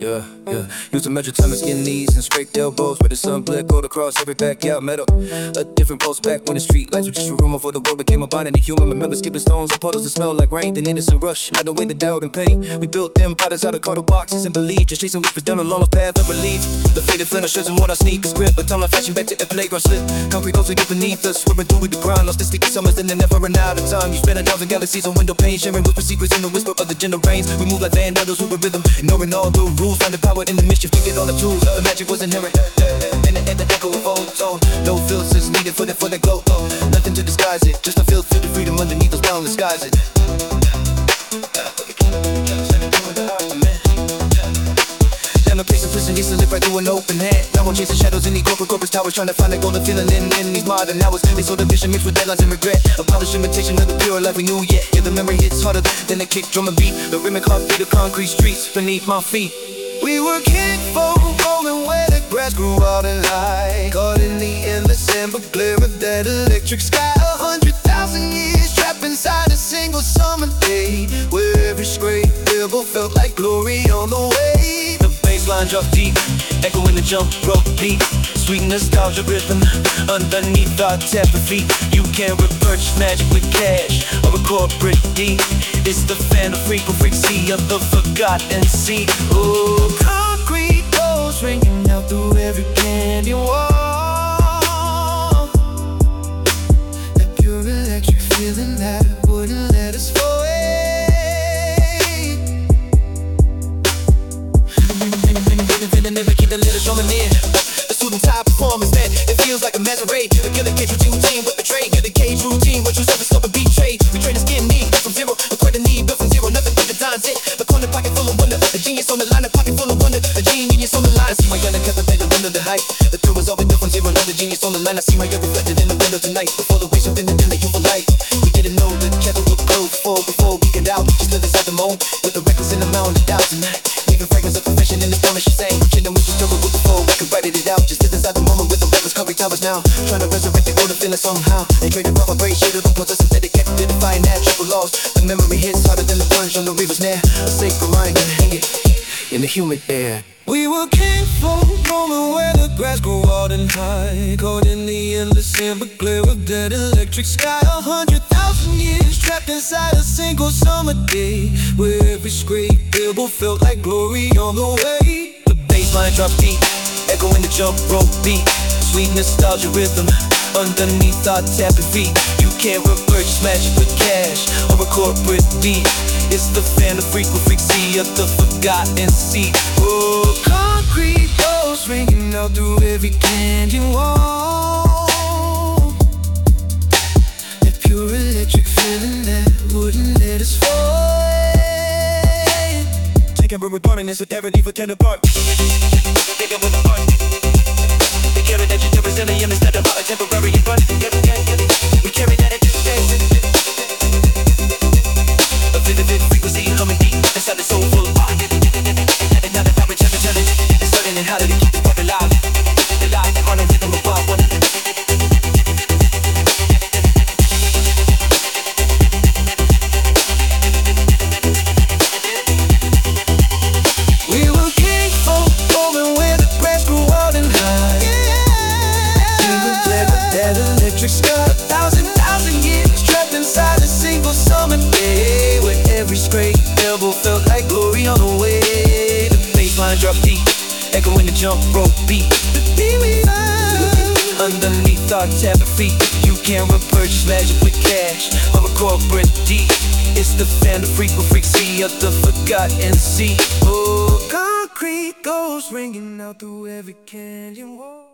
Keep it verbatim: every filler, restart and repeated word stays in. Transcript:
Yeah, yeah. Used to measure time and skin knees and scraped elbows where the sun bled gold across every backyard meadow. A different pulse back when the street lights were just a rumor for the world became a bond and a human. Remember skipping stones and puddles that smell like rain, then innocent rush. I know when the doubt and pain. We built empires out of cardboard boxes and believed, just chasing weakness down a long path of relief. The faded flannel shirts and worn our sneakers grip, but time like flashing back to a playground slip. Concrete goes to get beneath us, swimming through with the grind. Lost the sleepy summers and they never run out of time. You spend a thousand galaxies on window panes, sharing whisper secrets in the whisper of the gentle rains. We move like vandals with a rhythm, ignoring all the rules, finding power in the mischief to get all the tools. The magic was inherent, and the, and the echo of old tone. No filters needed for the for the glow. Nothing to disguise it, just a feel for the freedom underneath those boundless skies. It. Down a place of prison, used to live right through an open hand. Now I'm chasing shadows in these corporate corporate towers, trying to find a golden feeling in, in these modern hours. They saw the vision mixed with deadlines and regret, a polished imitation of the pure life we knew yet. Yeah, the memory hits harder than a kick drum and beat. The rhythmic heartbeat of concrete streets beneath my feet. We were kinfolk, rolling where the grass grew out and high, caught in the endless amber glare of that electric sky. A hundred thousand years trapped inside a single summer day, where every scrape pebble felt like glory on the way. The bassline dropped deep, echoing the jump rope beat. Sweet nostalgia rhythm underneath our tapping feet. You can't repurchase magic with cash or a corporate deed. It's the phantom frequency of the forgotten seed. Oh, concrete goes ringing out through every candy wall. That pure electric feeling that wouldn't let us fall. Never keep the little showman in. The suit and tie performance, man, it feels like a masquerade. The killer cage routine with betray. Killer cage routine, what you serve is stop and betray. We trade the skin need, built from zero. Acquire the need, built from zero. Nothing but the dime's it. The corner pocket full of wonder. A genius on the line, a pocket full of wonder. A genius on the line. I see my gun and cut the better under the height. The thrill was all built from zero. Another genius on the line. I see my gun reflected in the window tonight. Before the waves within the dim, the youthful light. We didn't know the kettle would glow before, before we get out. Just live inside the moment with the records in the mountain of doubt tonight. Leaving fragrance of confession in the storm as she sang. Chilling with the struggle with the flow, we could write it out. Just live inside the moment with the records, concrete towers now. Trying to resurrect the golden feeling somehow. They created proper brain, shaded on close, synthetic, defying that triple loss. The memory hits harder than the plunge on the river's near. A sacred reminder, hang it in the humid air. We were kinfolk, roaming where the grass grew out and high, caught in the endless amber glare of that electric sky. A hundred thousand years trapped inside a single summer day, where every scrape pebble felt like glory on the way. The bassline dropped deep, echoing the jump rope beat. Sweet nostalgia rhythm underneath our tapping feet. You can't repurchase magic with cash or a corporate beat. It's the phantom frequency of the forgotten seed. Oh, concrete goes ringing out through every canyon wall. That pure electric feeling that wouldn't let us fall. Taking room with permanence with every for ten apart. Taking with the heart. They carry that you never silly and instead of a temporary in front. We carry that at distance. A vivid frequency humming deep inside the soulful heart. And now the power is telling it's starting and how to keep the spark alive. Alive, on a rhythm of wild one. We were kinfolk, rolling where the grass grew out and high. In the black of that electric sky. A thousand, thousand years trapped inside a single summer day, where every scrape elbow felt like glory on the way. The bassline dropped deep, echoing the jump rope beat. The beat we found underneath our tapping feet. You can't repurchase magic with cash or a corporate deed. It's the phantom frequency of the forgotten seed. Oh, concrete goes ringing out through every canyon wall.